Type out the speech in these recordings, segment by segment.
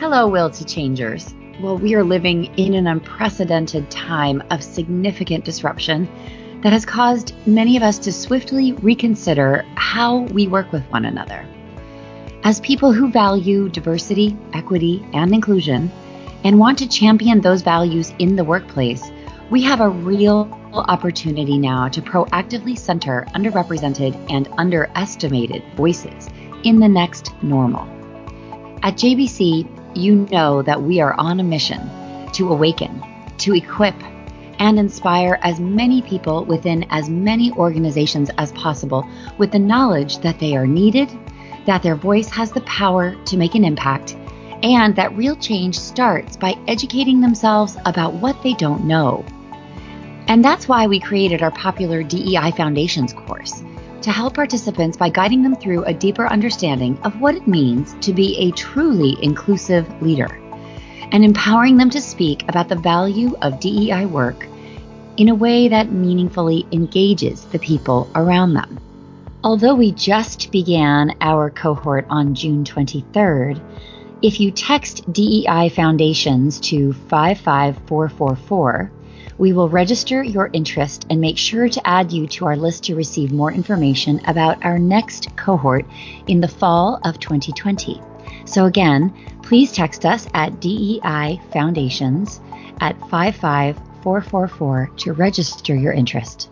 Hello, Will to Changers. Well, we are living in an unprecedented time of significant disruption that has caused many of us to swiftly reconsider how we work with one another. As people who value diversity, equity, and inclusion, and want to champion those values in the workplace, we have a real opportunity now to proactively center underrepresented and underestimated voices in the next normal. At JBC, you know that we are on a mission to awaken, to equip, and inspire as many people within as many organizations as possible with the knowledge that they are needed, that their voice has the power to make an impact, and that real change starts by educating themselves about what they don't know. And that's why we created our popular DEI Foundations course, to help participants by guiding them through a deeper understanding of what it means to be a truly inclusive leader, and empowering them to speak about the value of DEI work in a way that meaningfully engages the people around them. Although we just began our cohort on June 23rd, if you text DEI Foundations to 55444, we will register your interest and make sure to add you to our list to receive more information about our next cohort in the fall of 2020. So again, please text us at DEI Foundations at 55444 to register your interest.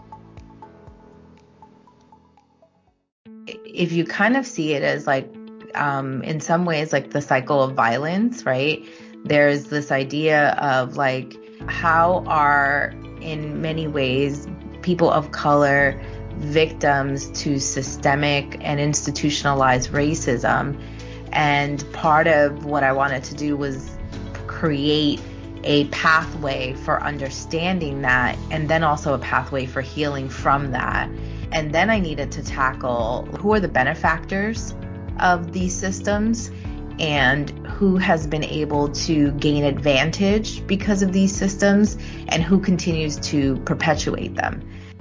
If you kind of see it as like, in some ways, like the cycle of violence, right? There's this idea of like, how are, in many ways, people of color victims to systemic and institutionalized racism? And part of what I wanted to do was create a pathway for understanding that, and then also a pathway for healing from that. And then I needed to tackle who are the benefactors of these systems and who has been able to gain advantage because of these systems and who continues to perpetuate them.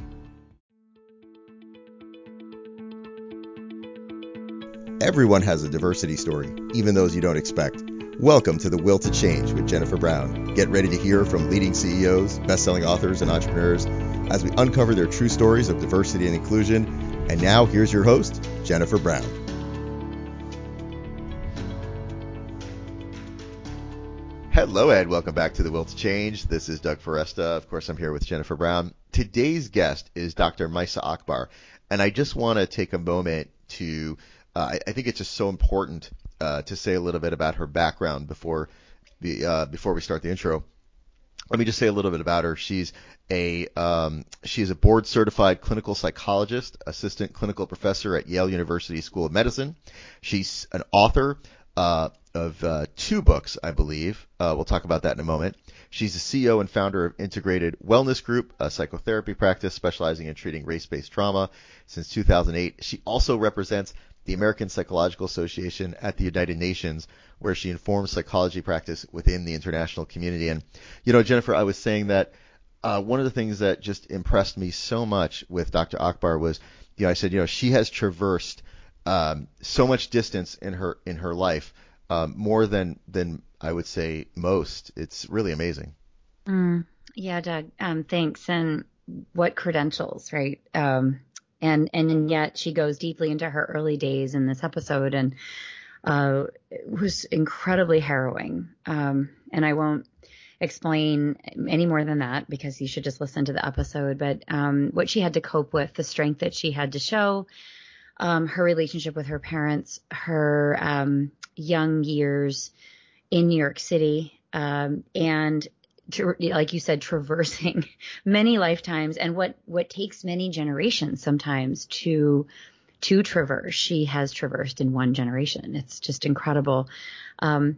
Everyone has a diversity story, even those you don't expect. Welcome to The Will to Change with Jennifer Brown. Get ready to hear from leading CEOs, best-selling authors, and entrepreneurs as we uncover their true stories of diversity and inclusion. And now, here's your host, Jennifer Brown. Hello, Ed. Welcome back to The Will to Change. This is Doug Foresta. Of course, I'm here with Jennifer Brown. Today's guest is Dr. Maisa Akbar. And I just want to take a moment to, I think it's just so important to say a little bit about her background before we start the intro. Let me just say a little bit about her. She's a board certified clinical psychologist, assistant clinical professor at Yale University School of Medicine. She's an author of two books, I believe. We'll talk about that in a moment. She's the CEO and founder of Integrated Wellness Group, a psychotherapy practice specializing in treating race-based trauma since 2008. She also represents the American Psychological Association at the United Nations, where she informs psychology practice within the international community. And, you know, Jennifer, I was saying that one of the things that just impressed me so much with Dr. Akbar was, you know, I said, you know, she has traversed so much distance in her life, more than I would say most. It's really amazing. Yeah, Doug. Thanks. And what credentials, right? And yet she goes deeply into her early days in this episode, and it was incredibly harrowing. And I won't explain any more than that because you should just listen to the episode. But what she had to cope with, the strength that she had to show, her relationship with her parents, her young years in New York City, and like you said, traversing many lifetimes, and what takes many generations sometimes to traverse, she has traversed in one generation. It's just incredible. And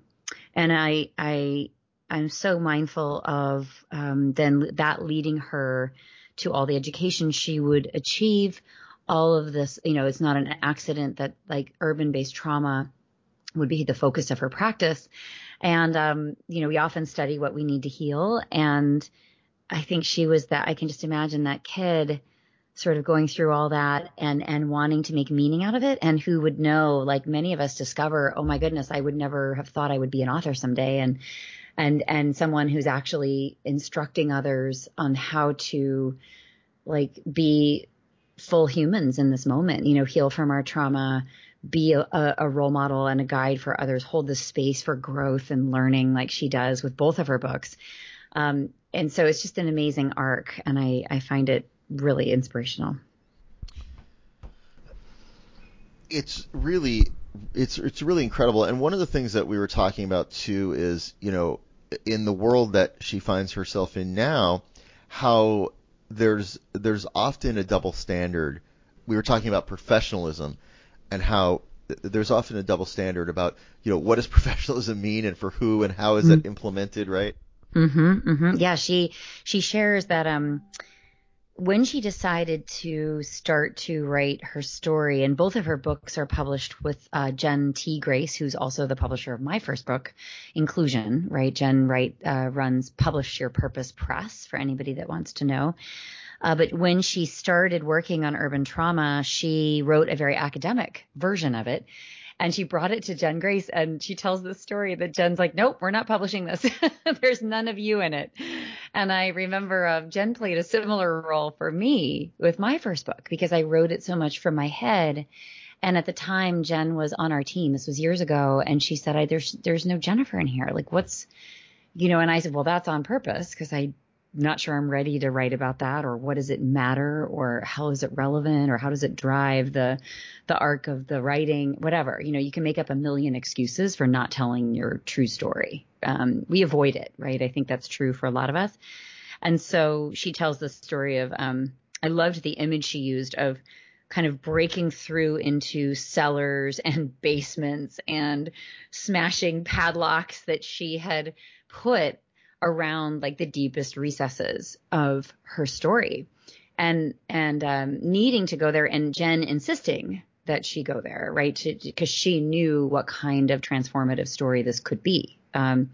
I'm so mindful of then that leading her to all the education she would achieve. All of this, you know, it's not an accident that like urban-based trauma would be the focus of her practice. And, you know, we often study what we need to heal. And I think she was that, I can just imagine that kid sort of going through all that and wanting to make meaning out of it, and who would know, like many of us discover, oh my goodness, I would never have thought I would be an author someday. And someone who's actually instructing others on how to like be full humans in this moment, heal from our trauma, be a role model and a guide for others, hold the space for growth and learning like she does with both of her books. And so it's just an amazing arc, and I find it really inspirational. It's really incredible. And one of the things that we were talking about too is, in the world that she finds herself in now, how there's often a double standard. We were talking about professionalism and how there's often a double standard about, what does professionalism mean and for who and how is it implemented, right? Yeah, she shares that when she decided to start to write her story, and both of her books are published with Jen T. Grace, who's also the publisher of my first book, Inclusion, right? Jen runs Publish Your Purpose Press for anybody that wants to know. But when she started working on urban trauma, she wrote a very academic version of it. And she brought it to Jen Grace, and she tells the story that Jen's like, nope, we're not publishing this. There's none of you in it. And I remember Jen played a similar role for me with my first book, because I wrote it so much from my head. And at the time, Jen was on our team. This was years ago. And she said, there's no Jennifer in here. Like, what's, and I said, well, that's on purpose, because I'm not sure I'm ready to write about that, or what does it matter, or how is it relevant, or how does it drive the arc of the writing, whatever. You can make up a million excuses for not telling your true story. We avoid it, right? I think that's true for a lot of us. And so she tells the story of, I loved the image she used of kind of breaking through into cellars and basements and smashing padlocks that she had put around like the deepest recesses of her story, and needing to go there, and Jen insisting that she go there, right? Because she knew what kind of transformative story this could be. And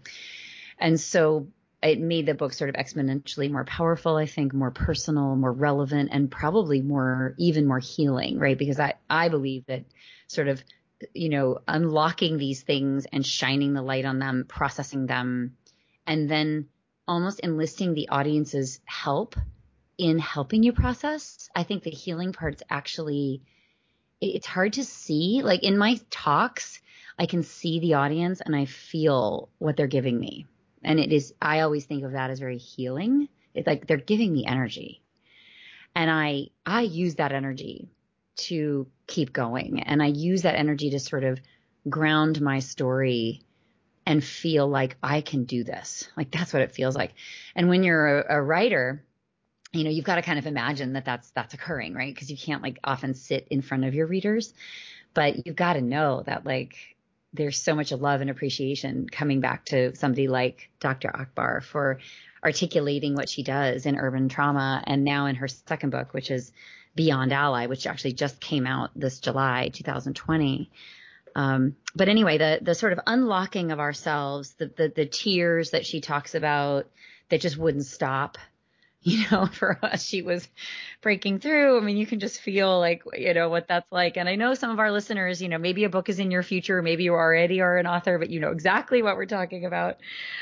so it made the book sort of exponentially more powerful, I think, more personal, more relevant, and probably even more healing, right? Because I believe that sort of, unlocking these things and shining the light on them, processing them, and then almost enlisting the audience's help in helping you process. I think the healing part's actually, it's hard to see. Like in my talks, I can see the audience and I feel what they're giving me. And I always think of that as very healing. It's like they're giving me energy. And I use that energy to keep going. And I use that energy to sort of ground my story and feel like I can do this. Like that's what it feels like. And when you're a writer, you've got to kind of imagine that that's occurring, right? Because you can't like often sit in front of your readers, but you've got to know that like there's so much love and appreciation coming back to somebody like Dr. Akbar for articulating what she does in urban trauma, and now in her second book, which is Beyond Ally, which actually just came out this July 2020. But anyway, the sort of unlocking of ourselves, the tears that she talks about that just wouldn't stop, for us, she was breaking through. I mean, you can just feel like, what that's like. And I know some of our listeners, maybe a book is in your future, maybe you already are an author, but you know exactly what we're talking about.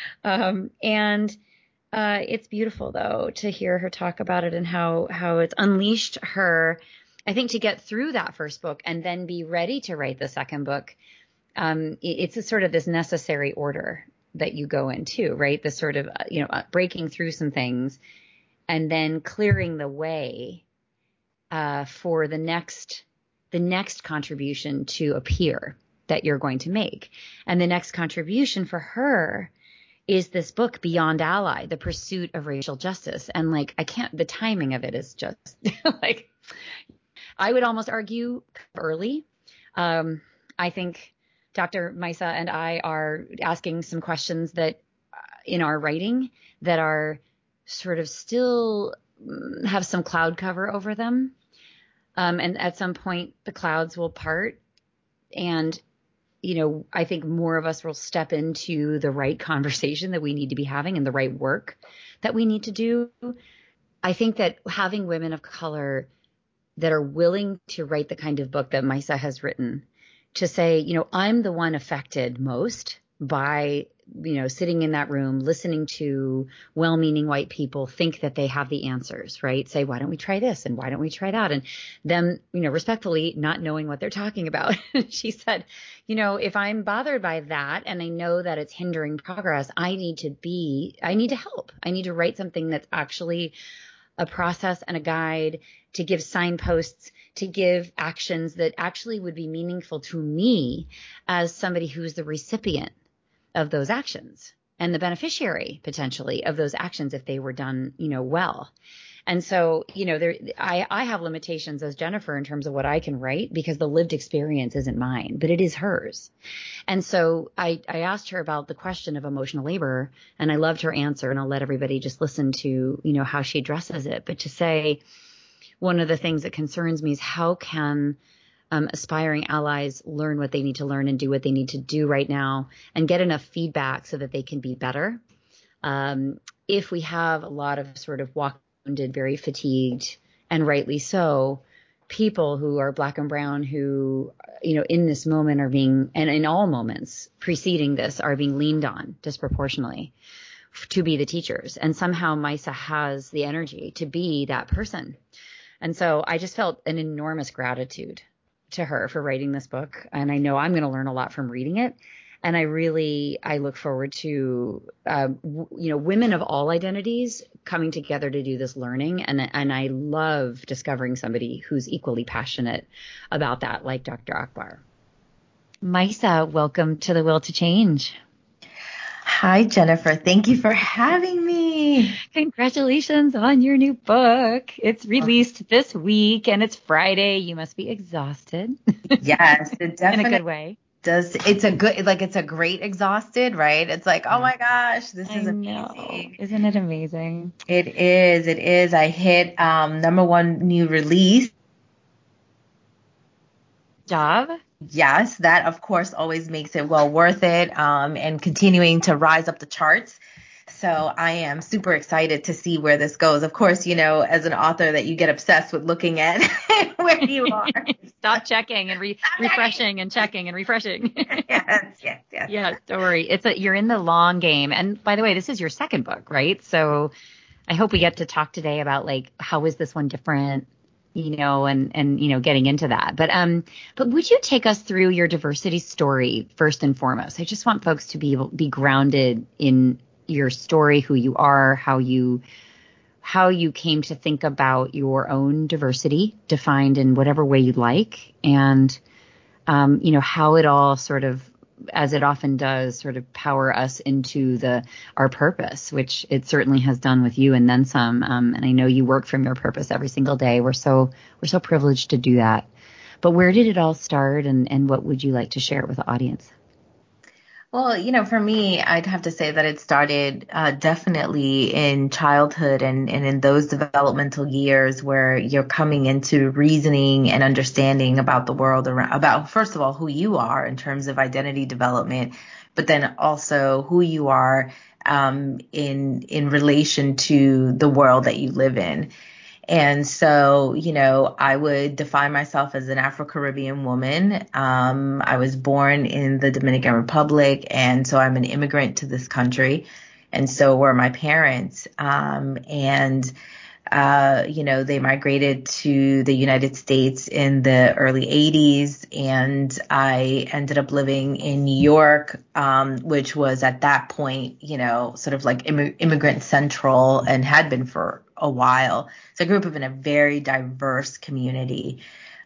It's beautiful though, to hear her talk about it and how it's unleashed her, I think, to get through that first book and then be ready to write the second book. It's a sort of this necessary order that you go into, right? The sort of, breaking through some things and then clearing the way for the next contribution to appear that you're going to make. And the next contribution for her is this book, Beyond Ally, The Pursuit of Racial Justice. And like, the timing of it is just like, I would almost argue early. I think Dr. Maisa and I are asking some questions that in our writing that are sort of still have some cloud cover over them. And at some point the clouds will part, and, I think more of us will step into the right conversation that we need to be having and the right work that we need to do. I think that having women of color that are willing to write the kind of book that Maisa has written, to say, I'm the one affected most by, sitting in that room, listening to well-meaning white people think that they have the answers, right? Say, why don't we try this? And why don't we try that? And them, respectfully not knowing what they're talking about. She said, if I'm bothered by that and I know that it's hindering progress, I need to help. I need to write something that's actually a process and a guide, to give signposts, to give actions that actually would be meaningful to me as somebody who's the recipient of those actions and the beneficiary potentially of those actions if they were done, well. And so, I have limitations as Jennifer in terms of what I can write, because the lived experience isn't mine, but it is hers. And so I asked her about the question of emotional labor, and I loved her answer, and I'll let everybody just listen to, how she addresses it. But to say, one of the things that concerns me is how can aspiring allies learn what they need to learn and do what they need to do right now and get enough feedback so that they can be better. If we have a lot of sort of wounded, very fatigued, and rightly so, people who are Black and brown who, in this moment are being, and in all moments preceding this, are being leaned on disproportionately to be the teachers. And somehow Maisa has the energy to be that person. And so I just felt an enormous gratitude to her for writing this book. And I know I'm going to learn a lot from reading it. And I look forward to, women of all identities coming together to do this learning. And I love discovering somebody who's equally passionate about that, like Dr. Akbar. Maisa, welcome to The Will to Change. Hi, Jennifer. Thank you for having me. Congratulations on your new book. It's released this week and it's Friday. You must be exhausted. Yes, it definitely in a good way. It's a great exhausted, right? It's like, oh my gosh, this is amazing. Isn't it amazing? It is. I hit #1 new release. Job. Yes, that of course always makes it well worth it, and continuing to rise up the charts. So I am super excited to see where this goes. Of course, as an author that you get obsessed with looking at where you are. Stop checking and refreshing and checking and refreshing. Yes. Yeah, don't worry. You're in the long game. And by the way, this is your second book, right? So I hope we get to talk today about like, how is this one different? And getting into that. But would you take us through your diversity story first and foremost? I just want folks to be grounded in your story, who you are, how you came to think about your own diversity, defined in whatever way you'd like, and how it all sort of, as it often does, sort of power us into our purpose, which it certainly has done with you and then some. And I know you work from your purpose every single day. We're so privileged to do that. But where did it all start, and what would you like to share with the audience? Well, for me, I'd have to say that it started definitely in childhood and in those developmental years where you're coming into reasoning and understanding about the world around, about, first of all, who you are in terms of identity development, but then also who you are in relation to the world that you live in. And so, I would define myself as an Afro-Caribbean woman. I was born in the Dominican Republic, and so I'm an immigrant to this country. And so were my parents. They migrated to the United States in the early 80s, and I ended up living in New York, which was at that point, sort of like immigrant central and had been for a while. So I grew up in a very diverse community.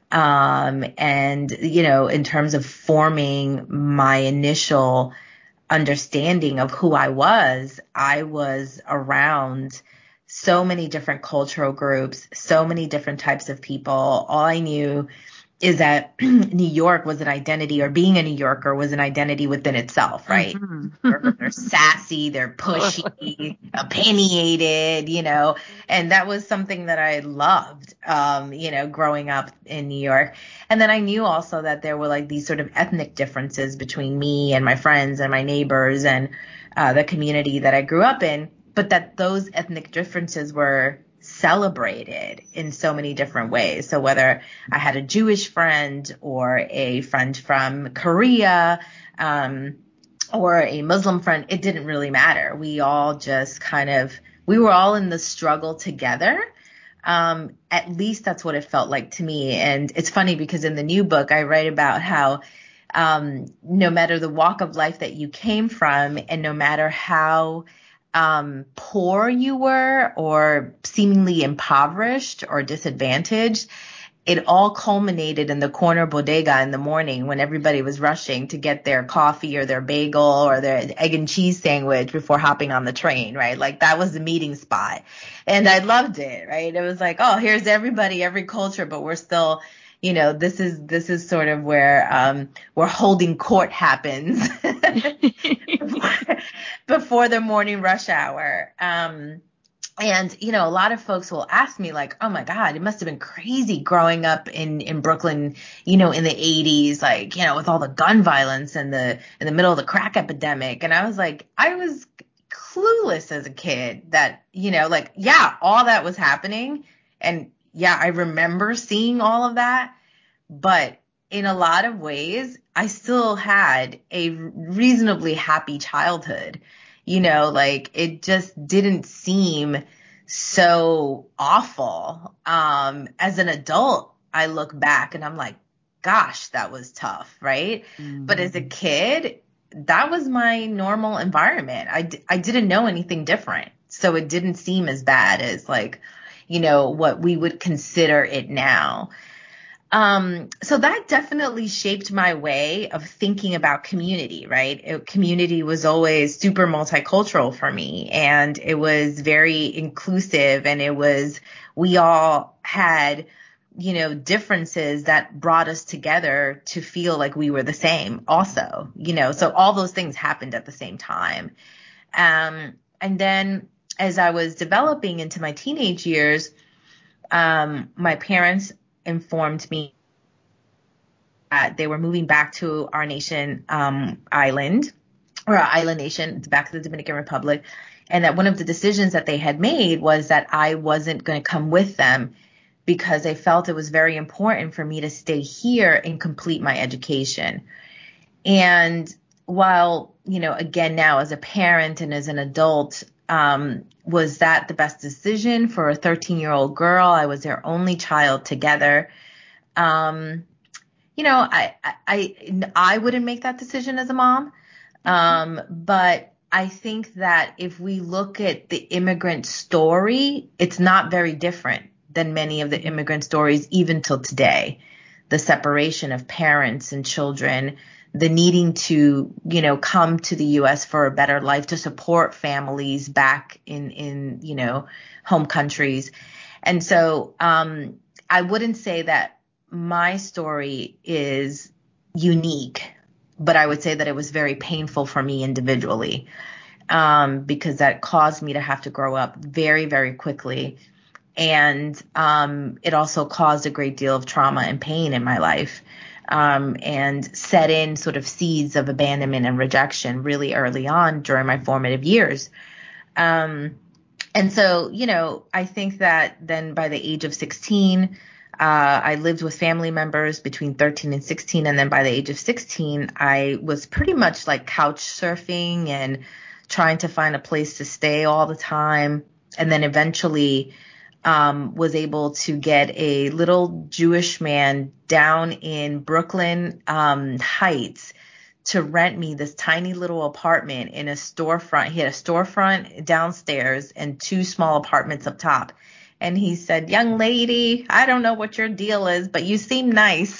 In terms of forming my initial understanding of who I was around so many different cultural groups, so many different types of people. All I knew is that New York was an identity, or being a New Yorker was an identity within itself, right? Mm-hmm. They're sassy, they're pushy, opinionated, and that was something that I loved, growing up in New York. And then I knew also that there were like these sort of ethnic differences between me and my friends and my neighbors and the community that I grew up in, but that those ethnic differences were celebrated in so many different ways. So whether I had a Jewish friend or a friend from Korea, or a Muslim friend, it didn't really matter. We all just we were all in the struggle together. At least that's what it felt like to me. And it's funny because in the new book, I write about how no matter the walk of life that you came from, and no matter how poor you were or seemingly impoverished or disadvantaged, it all culminated in the corner bodega in the morning when everybody was rushing to get their coffee or their bagel or their egg and cheese sandwich before hopping on the train, right? Like that was the meeting spot. And I loved it, right? It was like, oh, here's everybody, every culture, but we're still, this is sort of where holding court happens before the morning rush hour. And, a lot of folks will ask me like, oh my God, it must have been crazy growing up in Brooklyn, in the 80s, like, with all the gun violence and in the middle of the crack epidemic. And I was like, I was clueless as a kid that, yeah, all that was happening. And yeah, I remember seeing all of that. But in a lot of ways, I still had a reasonably happy childhood. Like it just didn't seem so awful. As an adult, I look back and I'm like, gosh, that was tough, right? Mm-hmm. But as a kid, that was my normal environment. I didn't know anything different. So it didn't seem as bad as like, what we would consider it now. So that definitely shaped my way of thinking about community, right? Community was always super multicultural for me, and it was very inclusive, and we all had, differences that brought us together to feel like we were the same also, so all those things happened at the same time. And then as I was developing into my teenage years, my parents informed me that they were moving back to our nation, island nation, back to the Dominican Republic. And that one of the decisions that they had made was that I wasn't going to come with them because they felt it was very important for me to stay here and complete my education. And while, again, now as a parent and as an adult, was that the best decision for a 13-year-old girl? I was their only child together. I wouldn't make that decision as a mom. But I think that if we look at the immigrant story, it's not very different than many of the immigrant stories, even till today. The separation of parents and children, the needing to, come to the U.S. for a better life, to support families back in home countries. And so I wouldn't say that my story is unique, but I would say that it was very painful for me individually, because that caused me to have to grow up very, very quickly. And it also caused a great deal of trauma and pain in my life, and set in sort of seeds of abandonment and rejection really early on during my formative years. And so, I think that then by the age of 16, I lived with family members between 13 and 16. And then by the age of 16, I was pretty much like couch surfing and trying to find a place to stay all the time. And then eventually was able to get a little Jewish man down in Brooklyn Heights to rent me this tiny little apartment in a storefront. He had a storefront downstairs and two small apartments up top. And he said, "Young lady, I don't know what your deal is, but you seem nice."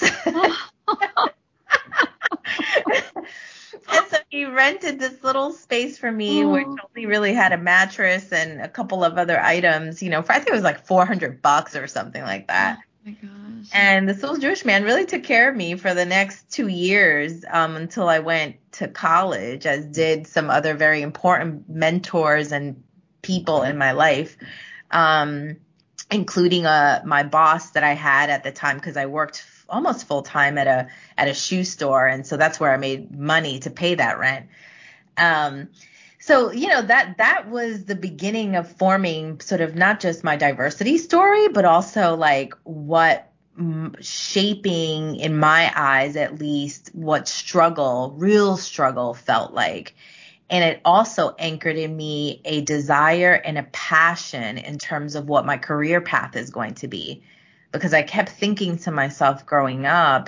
And so he rented this little space for me, which only really had a mattress and a couple of other items, for, I think it was like $400 or something like that. Oh my gosh. And this little Jewish man really took care of me for the next 2 years, until I went to college, as did some other very important mentors and people in my life, including my boss that I had at the time, because I worked almost full time at a shoe store. And so that's where I made money to pay that rent. So, that was the beginning of forming sort of not just my diversity story, but also like what shaping, in my eyes at least, what real struggle felt like. And it also anchored in me a desire and a passion in terms of what my career path is going to be. Because I kept thinking to myself growing up,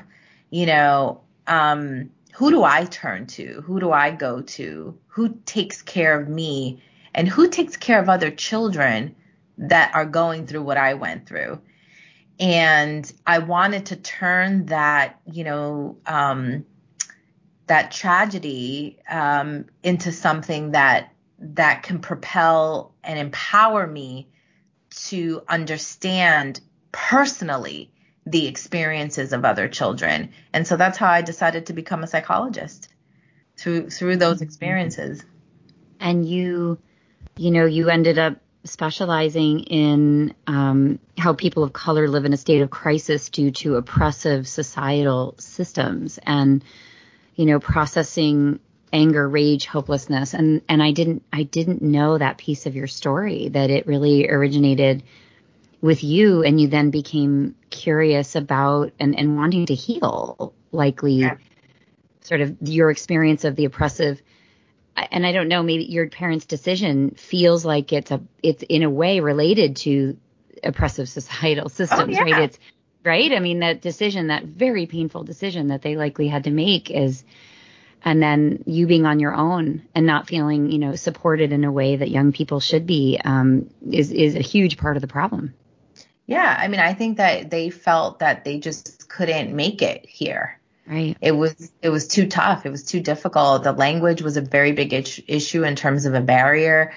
who do I turn to? Who do I go to? Who takes care of me? And who takes care of other children that are going through what I went through? And I wanted to turn that, that tragedy into something that can propel and empower me to understand personally the experiences of other children. And so that's how I decided to become a psychologist, through those experiences. And you ended up specializing in how people of color live in a state of crisis due to oppressive societal systems, and processing anger, rage, hopelessness. And I didn't know that piece of your story, that it really originated with you, and you then became curious about and wanting to heal, likely, sort of your experience of the oppressive. And I don't know, maybe your parents' decision feels like it's in a way related to oppressive societal systems, right? It's right. I mean, that decision, that very painful decision that they likely had to make and then you being on your own and not feeling, supported in a way that young people should be, is a huge part of the problem. Yeah. I mean, I think that they felt that they just couldn't make it here. Right. It was too tough. It was too difficult. The language was a very big issue in terms of a barrier.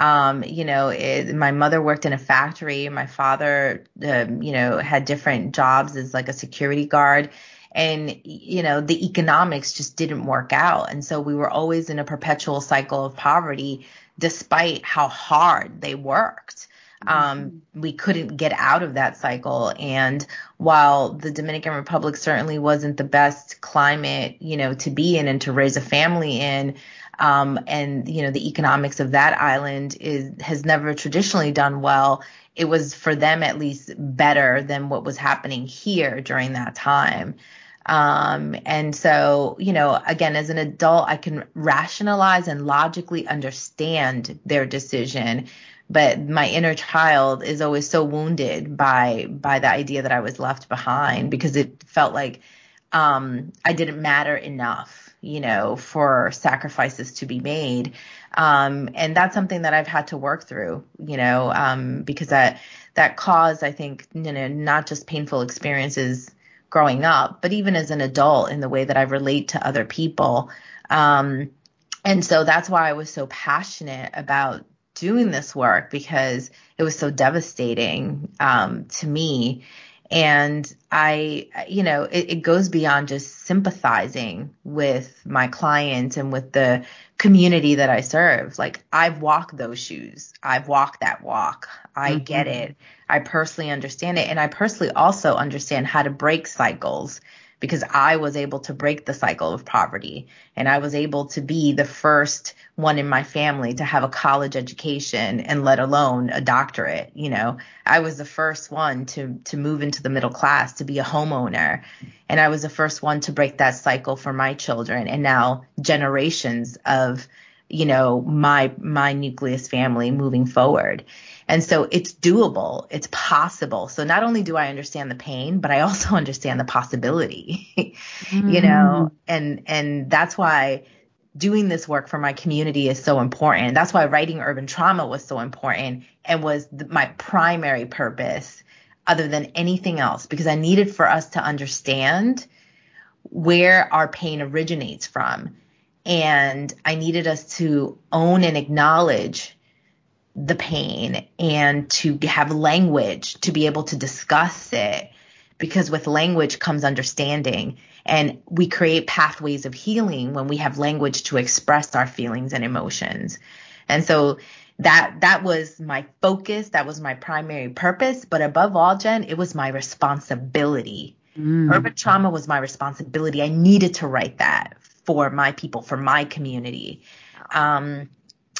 My mother worked in a factory. My father, had different jobs as like a security guard. And, the economics just didn't work out. And so we were always in a perpetual cycle of poverty, despite how hard they worked. We couldn't get out of that cycle. And while the Dominican Republic certainly wasn't the best climate, to be in and to raise a family in, and, the economics of that island has never traditionally done well, it was for them at least better than what was happening here during that time. And so, again, as an adult, I can rationalize and logically understand their decision. But my inner child is always so wounded by the idea that I was left behind, because it felt like I didn't matter enough, for sacrifices to be made. And that's something that I've had to work through, because that caused, I think, not just painful experiences growing up, but even as an adult in the way that I relate to other people. And so that's why I was so passionate about doing this work, because it was so devastating to me. And it goes beyond just sympathizing with my clients and with the community that I serve. Like, I've walked those shoes. I've walked that walk. I get it. I personally understand it. And I personally also understand how to break cycles, because I was able to break the cycle of poverty, and I was able to be the first one in my family to have a college education, and let alone a doctorate. I was the first one to move into the middle class, to be a homeowner. And I was the first one to break that cycle for my children, and now generations of, my nucleus family moving forward. And so it's doable. It's possible. So not only do I understand the pain, but I also understand the possibility, and that's why doing this work for my community is so important. That's why writing Urban Trauma was so important, and was my primary purpose other than anything else, because I needed for us to understand where our pain originates from. And I needed us to own and acknowledge the pain, and to have language to be able to discuss it, because with language comes understanding, and we create pathways of healing when we have language to express our feelings and emotions. And so that was my focus. That was my primary purpose. But above all, Jen, it was my responsibility. Urban Trauma was my responsibility. I needed to write that for my people, for my community.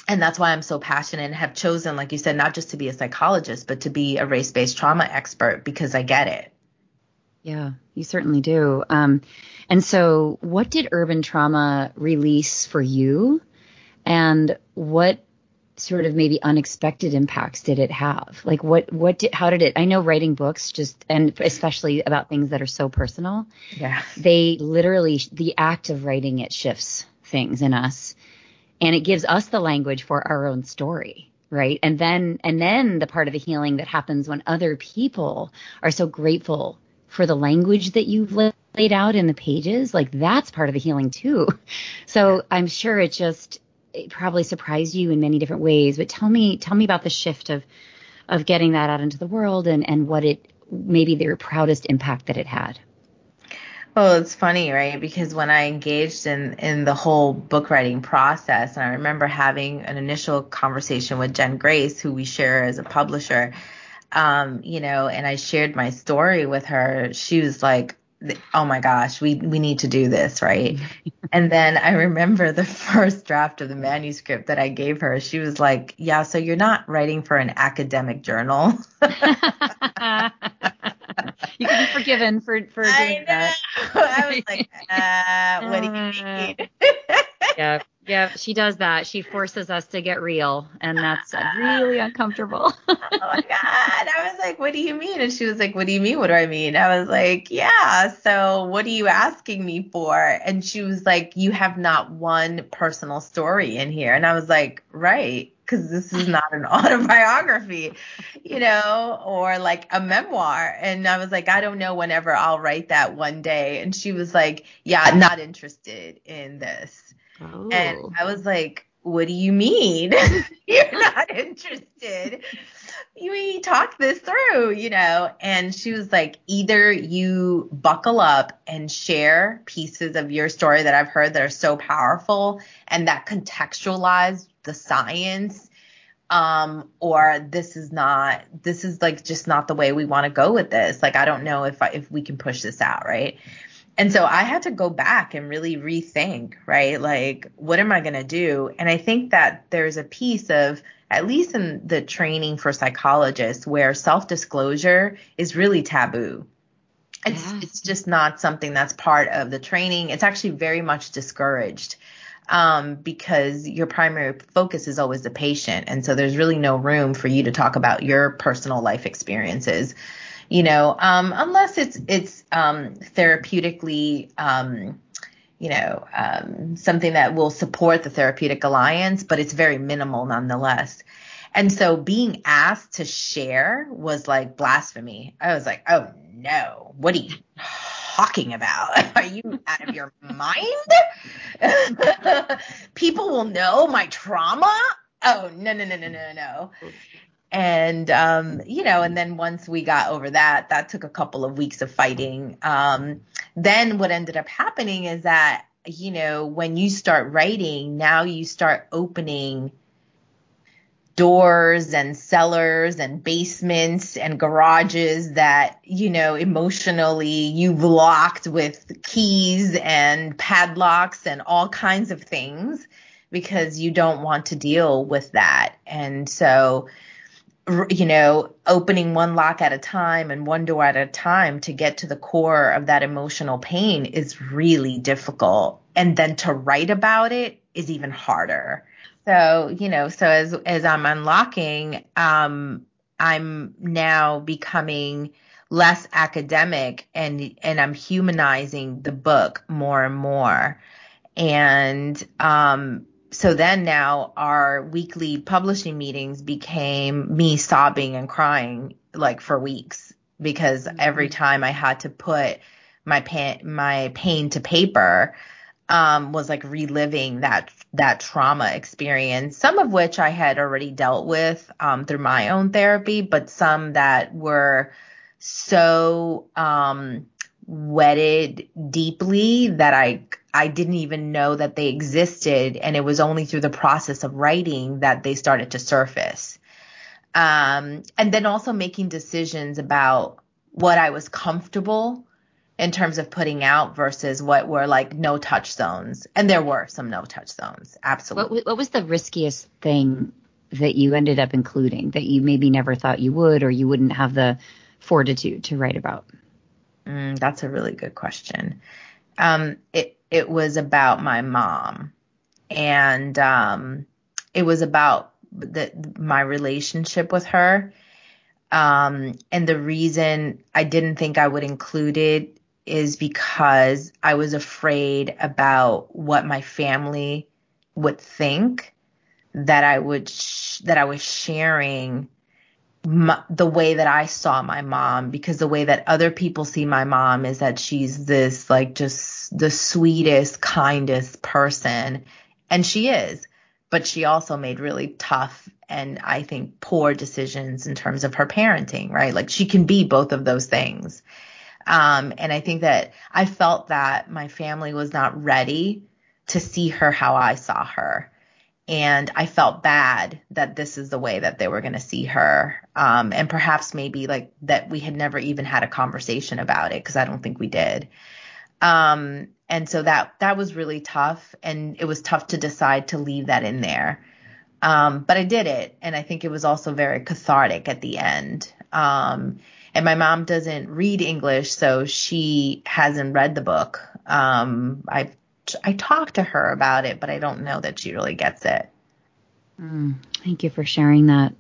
And that's why I'm so passionate and have chosen, like you said, not just to be a psychologist, but to be a race-based trauma expert, because I get it. Yeah, you certainly do. And so what did urban trauma release for you? And what sort of maybe unexpected impacts did it have? Like how did it, I know writing books and especially about things that are so personal, Yeah. they literally, the act of writing it shifts things in us, and it gives us the language for our own story. Right. And then the part of the healing that happens when other people are so grateful for the language that you've laid out in the pages, like that's part of the healing too. So I'm sure it probably surprised you in many different ways, but tell me about the shift of getting that out into the world and what it, maybe their proudest impact that it had. Well, it's funny, right? Because when I engaged in the whole book writing process, and I remember having an initial conversation with Jen Grace, who we share as a publisher, and I shared my story with her, she was like, oh my gosh, we need to do this, right? And then I remember the first draft of the manuscript that I gave her, she was like, yeah, so you're not writing for an academic journal. You can be forgiven for doing that. I was like, what do you mean? Yeah, she does that. She forces us to get real, and that's really uncomfortable. Oh my God. I was like, what do you mean? And she was like, what do you mean? What do I mean? I was like, yeah, so what are you asking me for? And she was like, you have not one personal story in here. And I was like, right, because this is not an autobiography, or like a memoir. And I was like, I don't know whenever I'll write that one day. And she was like, yeah, not interested in this. Oh. And I was like, what do you mean? You're not interested? We talk this through, And she was like, either you buckle up and share pieces of your story that I've heard that are so powerful and that contextualize the science, or this is like just not the way we want to go with this. Like, I don't know if we can push this out, right? And so I had to go back and really rethink, right? Like, what am I going to do? And I think that there's a piece of, at least in the training for psychologists, where self-disclosure is really taboo. It's just not something that's part of the training. It's actually very much discouraged, because your primary focus is always the patient. And so there's really no room for you to talk about your personal life experiences. Unless it's therapeutically, something that will support the therapeutic alliance, but it's very minimal nonetheless. And so being asked to share was like blasphemy. I was like, oh no, what are you talking about? Are you out of your mind? People will know my trauma? Oh, no. And, and then once we got over that took a couple of weeks of fighting. Then what ended up happening is that, when you start writing, now you start opening doors and cellars and basements and garages that, emotionally you've locked with keys and padlocks and all kinds of things, because you don't want to deal with that. And so, opening one lock at a time and one door at a time to get to the core of that emotional pain is really difficult. And then to write about it is even harder. So, as I'm unlocking, I'm now becoming less academic, and I'm humanizing the book more and more. And, so then now our weekly publishing meetings became me sobbing and crying like for weeks, because every time I had to put my pain to paper, was like reliving that trauma experience, some of which I had already dealt with, through my own therapy, but some that were so, wedded deeply that I didn't even know that they existed. And it was only through the process of writing that they started to surface. And then also making decisions about what I was comfortable in terms of putting out versus what were like no touch zones. And there were some no touch zones. Absolutely. What was the riskiest thing that you ended up including that you maybe never thought you would, or you wouldn't have the fortitude to write about? That's a really good question. It was about my mom, and it was about my relationship with her. And the reason I didn't think I would include it is because I was afraid about what my family would think that I was sharing the way that I saw my mom, because the way that other people see my mom is that she's this like just the sweetest, kindest person. And she is, but she also made really tough and I think poor decisions in terms of her parenting, right? Like she can be both of those things. And I think that I felt that my family was not ready to see her how I saw her. And I felt bad that this is the way that they were going to see her. And perhaps maybe like that we had never even had a conversation about it, because I don't think we did. And so that was really tough. And it was tough to decide to leave that in there. But I did it. And I think it was also very cathartic at the end. And my mom doesn't read English, so she hasn't read the book. I talked to her about it, but I don't know that she really gets it. Thank you for sharing that.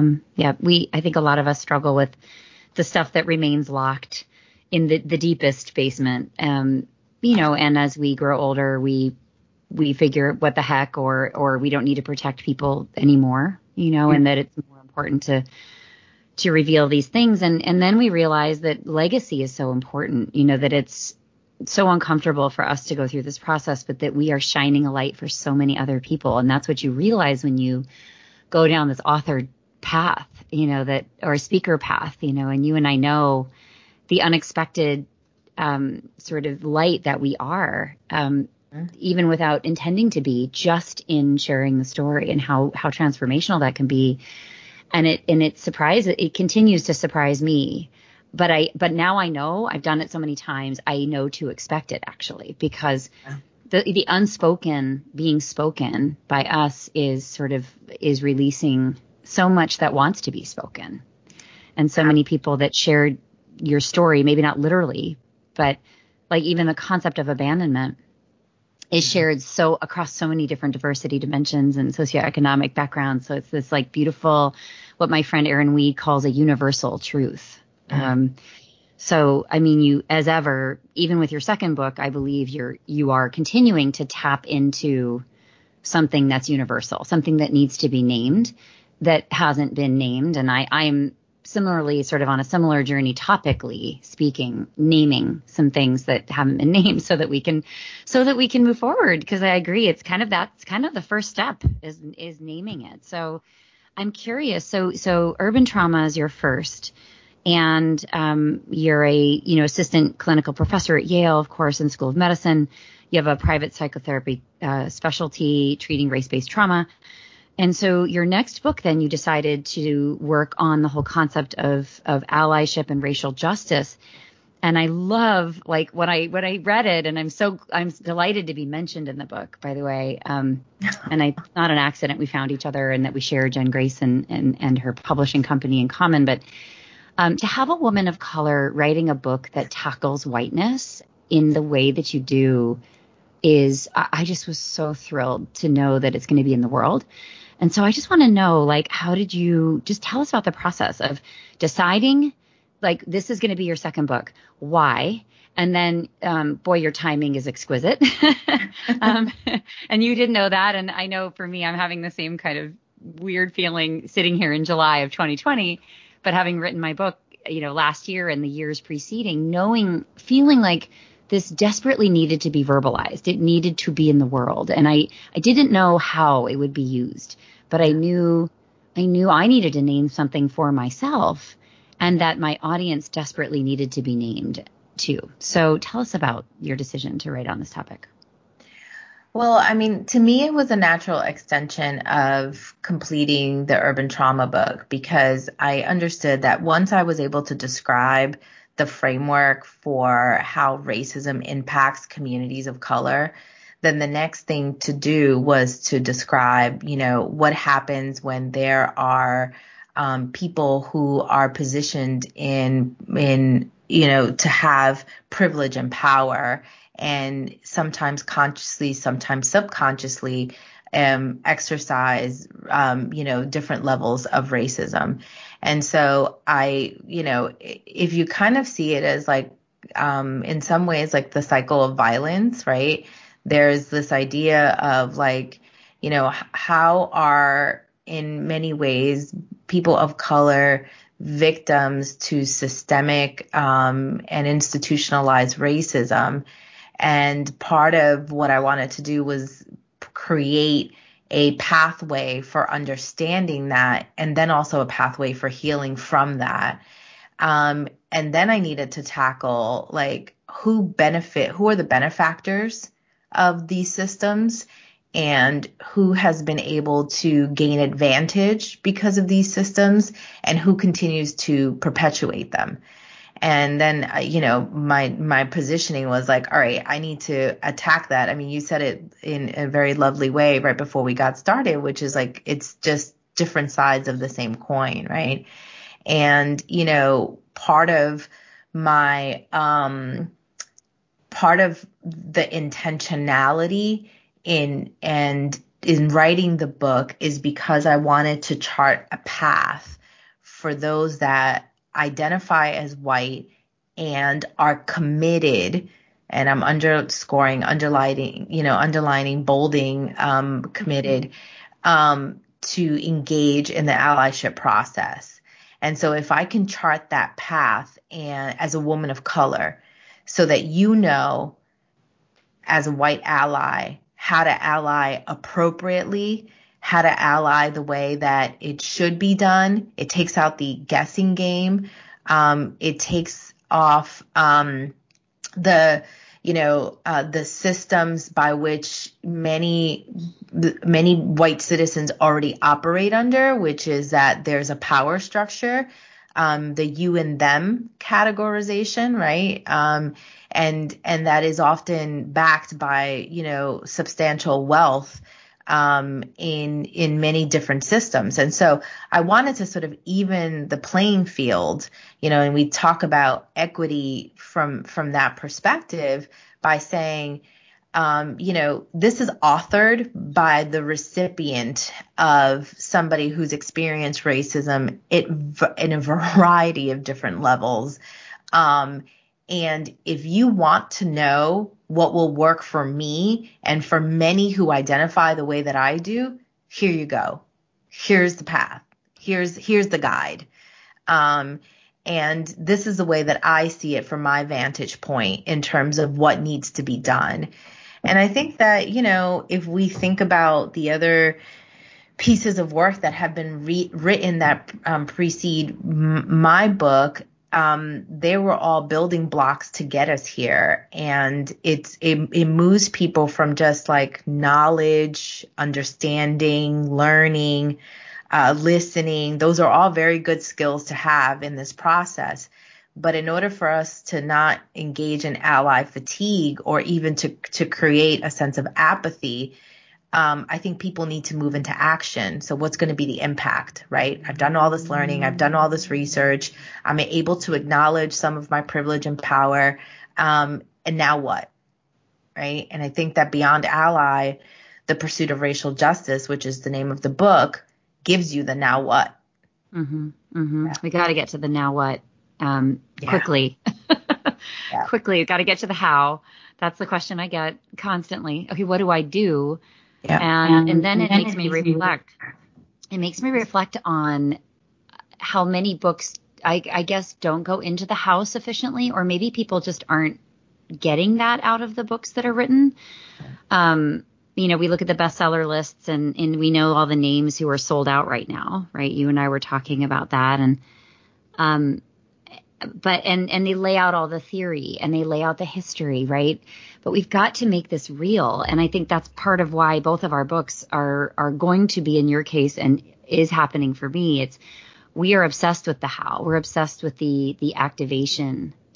I think a lot of us struggle with the stuff that remains locked in the deepest basement. And as we grow older, we figure what the heck, or we don't need to protect people anymore, and that it's more important to reveal these things. And then we realize that legacy is so important, that it's so uncomfortable for us to go through this process, but that we are shining a light for so many other people. And that's what you realize when you go down this author path, or speaker path, and you and I know the unexpected sort of light that we are, even without intending to be, just in sharing the story, and how transformational that can be. And it continues to surprise me. But now I know, I've done it so many times, I know to expect it, actually, because the unspoken being spoken by us is releasing so much that wants to be spoken. And so many people that shared your story, maybe not literally, but like even the concept of abandonment is shared so across so many different diversity dimensions and socioeconomic backgrounds. So it's this like beautiful, what my friend Erin Weed calls a universal truth. So, I mean, you, as ever, even with your second book, I believe you are continuing to tap into something that's universal, something that needs to be named, that hasn't been named. And I'm similarly sort of on a similar journey, topically speaking, naming some things that haven't been named so that we can move forward. Because I agree, that's kind of the first step is naming it. So I'm curious. So urban trauma is your first. And you're a assistant clinical professor at Yale, of course, in School of Medicine. You have a private psychotherapy specialty treating race-based trauma. And so your next book, then, you decided to work on the whole concept of allyship and racial justice. And I love, like, when I read it, and I'm delighted to be mentioned in the book, by the way. And it's not an accident we found each other and that we share Jen Grace and her publishing company in common, but to have a woman of color writing a book that tackles whiteness in the way that you do I just was so thrilled to know that it's going to be in the world. And so I just want to know, like, how did you just tell us about the process of deciding, like, this is going to be your second book? Why? And then, boy, your timing is exquisite. And you didn't know that. And I know for me, I'm having the same kind of weird feeling sitting here in July of 2020. But having written my book, last year and the years preceding, feeling like this desperately needed to be verbalized. It needed to be in the world. And I didn't know how it would be used, but I knew I needed to name something for myself, and that my audience desperately needed to be named too. So tell us about your decision to write on this topic. Well, I mean, to me, it was a natural extension of completing the urban trauma book, because I understood that once I was able to describe the framework for how racism impacts communities of color, then the next thing to do was to describe, what happens when there are people who are positioned in to have privilege and power, and sometimes consciously, sometimes subconsciously exercise, different levels of racism. And so if you kind of see it as like, in some ways, like the cycle of violence, right? There's this idea of like, how are in many ways people of color victims to systemic and institutionalized racism. And part of what I wanted to do was create a pathway for understanding that, and then also a pathway for healing from that. And then I needed to tackle like who are the benefactors of these systems, and who has been able to gain advantage because of these systems, and who continues to perpetuate them. And then, my positioning was like, all right, I need to attack that. I mean, you said it in a very lovely way right before we got started, which is like, it's just different sides of the same coin, right? And, part of the intentionality in writing the book is because I wanted to chart a path for those that identify as white and are committed, and I'm underlining, bolding, committed, to engage in the allyship process. And so if I can chart that path, and as a woman of color, so that as a white ally, how to ally appropriately, how to ally the way that it should be done. It takes out the guessing game. It takes off the systems by which many white citizens already operate under, which is that there's a power structure, the you and them categorization, right? And that is often backed by, substantial wealth, in many different systems. And so I wanted to sort of even the playing field, and we talk about equity from that perspective by saying, this is authored by the recipient of somebody who's experienced racism in a variety of different levels. And if you want to know what will work for me and for many who identify the way that I do, here you go. Here's the path. Here's the guide. And this is the way that I see it from my vantage point in terms of what needs to be done. And I think that, if we think about the other pieces of work that have been written that precede my book, they were all building blocks to get us here. And it moves people from just like knowledge, understanding, learning, listening. Those are all very good skills to have in this process. But in order for us to not engage in ally fatigue or even to create a sense of apathy, I think people need to move into action. So what's going to be the impact, right? I've done all this learning. I've done all this research. I'm able to acknowledge some of my privilege and power. And now what, right? And I think that Beyond Ally, the pursuit of racial justice, which is the name of the book, gives you the now what. Mm-hmm, mm-hmm. Yeah. We got to get to the now what quickly. Yeah. Quickly, we got to get to the how. That's the question I get constantly. Okay, what do I do? Yeah. And then it makes me reflect. It makes me reflect on how many books, I guess, don't go into the how sufficiently, or maybe people just aren't getting that out of the books that are written. We look at the bestseller lists and we know all the names who are sold out right now, right? You and I were talking about that. And they lay out all the theory and they lay out the history, right? But we've got to make this real. And I think that's part of why both of our books are going to be, in your case, and is happening for me. We are obsessed with the how. We're obsessed with the activation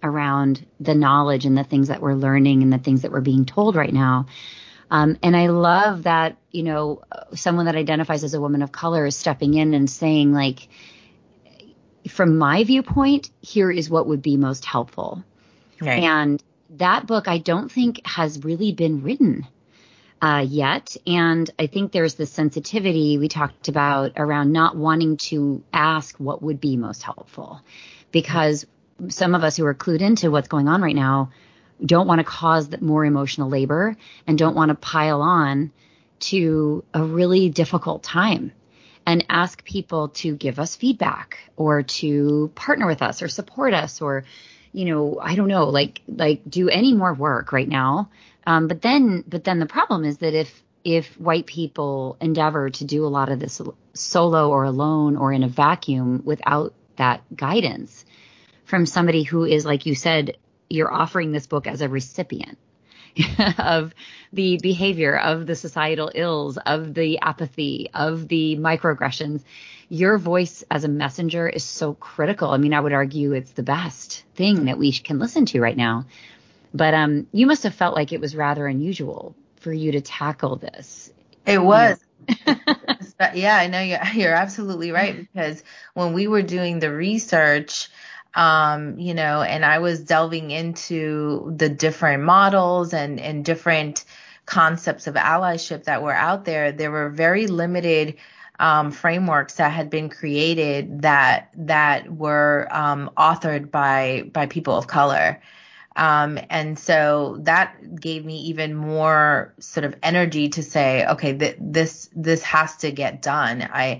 around the knowledge and the things that we're learning and the things that we're being told right now. And I love that, someone that identifies as a woman of color is stepping in and saying, like, from my viewpoint, here is what would be most helpful. Right. And that book, I don't think has really been written yet. And I think there's this sensitivity we talked about around not wanting to ask what would be most helpful, because some of us who are clued into what's going on right now don't want to cause more emotional labor and don't want to pile on to a really difficult time and ask people to give us feedback or to partner with us or support us or, I don't know, like do any more work right now. But then the problem is that if white people endeavor to do a lot of this solo or alone or in a vacuum without that guidance from somebody who is, like you said, you're offering this book as a recipient of the behavior, of the societal ills, of the apathy, of the microaggressions. Your voice as a messenger is so critical. I mean, I would argue it's the best thing that we can listen to right now. But you must have felt like it was rather unusual for you to tackle this. It was. Yeah, I know you're absolutely right, because when we were doing the research, and I was delving into the different models and different concepts of allyship that were out there, there were very limited frameworks that had been created that were authored by people of color. And so that gave me even more sort of energy to say, okay, this has to get done. I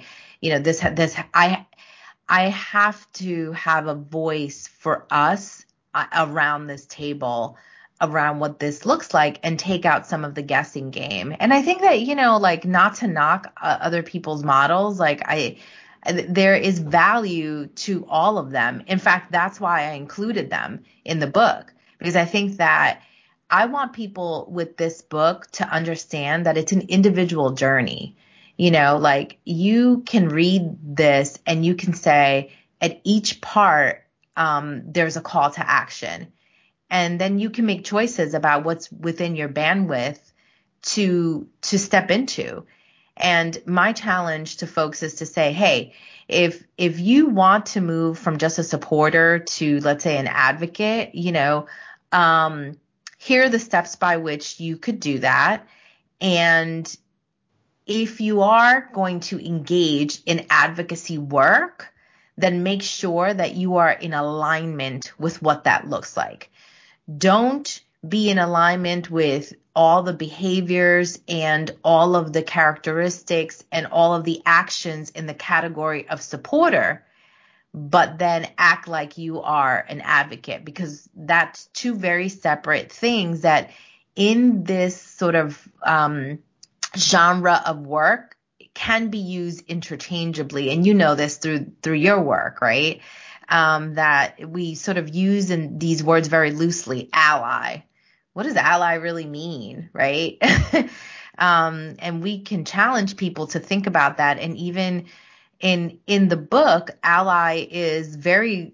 have to have a voice for us around this table, around what this looks like, and take out some of the guessing game. And I think that, like, not to knock other people's models, there is value to all of them. In fact, that's why I included them in the book, because I think that I want people with this book to understand that it's an individual journey. Like, you can read this and you can say at each part, there's a call to action. And then you can make choices about what's within your bandwidth to step into. And my challenge to folks is to say, hey, if you want to move from just a supporter to, let's say, an advocate, here are the steps by which you could do that. And if you are going to engage in advocacy work, then make sure that you are in alignment with what that looks like. Don't be in alignment with all the behaviors and all of the characteristics and all of the actions in the category of supporter, but then act like you are an advocate, because that's two very separate things that in this sort of genre of work can be used interchangeably. And you know this through your work, right? That we sort of use in these words very loosely. Ally. What does ally really mean, right? And we can challenge people to think about that. And even in the book, ally is very,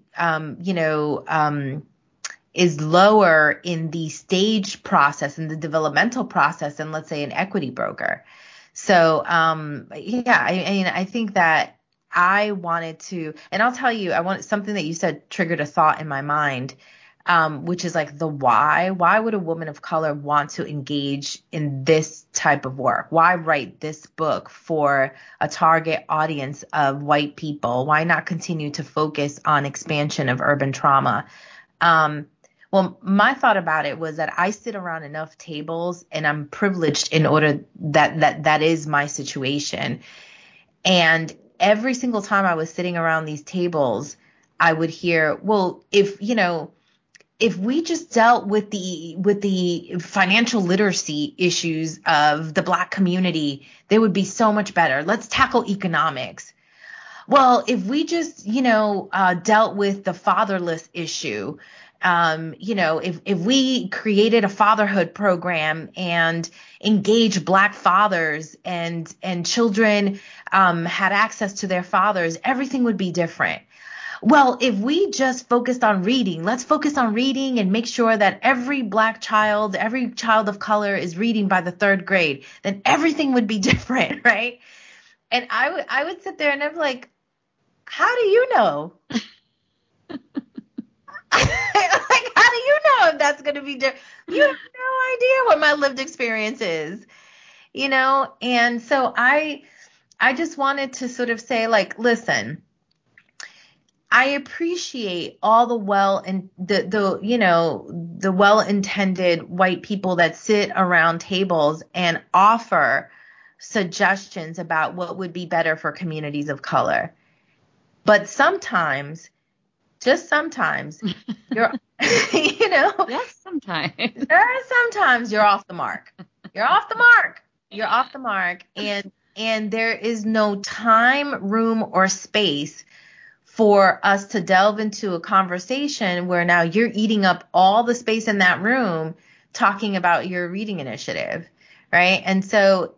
is lower in the stage process, in the developmental process than, let's say, an equity broker. So, I think that I wanted to, and I'll tell you, something that you said triggered a thought in my mind, which is like the why. Why would a woman of color want to engage in this type of work? Why write this book for a target audience of white people? Why not continue to focus on expansion of urban trauma? Well, my thought about it was that I sit around enough tables, and I'm privileged in order that is my situation. And every single time I was sitting around these tables, I would hear, well, if we just dealt with the financial literacy issues of the Black community, they would be so much better. Let's tackle economics. Well, if we just, dealt with the fatherless issue, if we created a fatherhood program and engaged Black fathers and children had access to their fathers, everything would be different. well, if we just focused on reading, let's focus on reading and make sure that every Black child, every child of color is reading by the 3rd grade, then everything would be different, right? And I would sit there and I'm like, how do you know? Like, how do you know if that's going to be different? You have no idea what my lived experience is, And so I just wanted to sort of say, like, listen, I appreciate all the the well-intended white people that sit around tables and offer suggestions about what would be better for communities of color. But sometimes, just sometimes, you're, Yes, sometimes. sometimes you're off the mark. You're off the mark. You're off the mark. And there is no time, room, or space for us to delve into a conversation where now you're eating up all the space in that room talking about your reading initiative, right? And so,